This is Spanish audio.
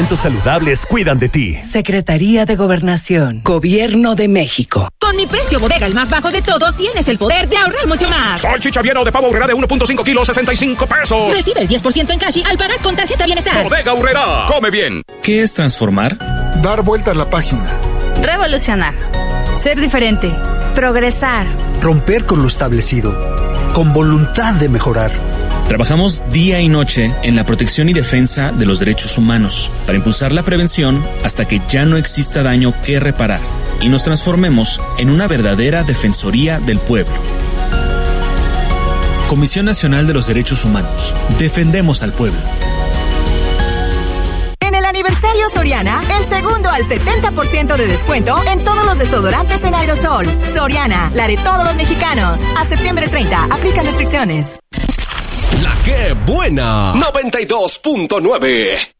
Saludables cuidan de ti. Secretaría de Gobernación, Gobierno de México. Con mi precio bodega, el más bajo de todos, tienes el poder de ahorrar mucho más. Salchicha Vieno de pavo Aurrera de 1.5 kilos, 65 pesos. Recibe el 10% en cash al pagar con tarjeta Bienestar. Bodega Aurrera, come bien. ¿Qué es transformar? Dar vuelta a la página. Revolucionar. Ser diferente. Progresar. Romper con lo establecido. Con voluntad de mejorar. Trabajamos día y noche en la protección y defensa de los derechos humanos para impulsar la prevención hasta que ya no exista daño que reparar y nos transformemos en una verdadera defensoría del pueblo. Comisión Nacional de los Derechos Humanos. Defendemos al pueblo. En el aniversario Soriana, el segundo al 70% de descuento en todos los desodorantes en aerosol. Soriana, la de todos los mexicanos. A septiembre 30, aplican restricciones. La que buena 92.9.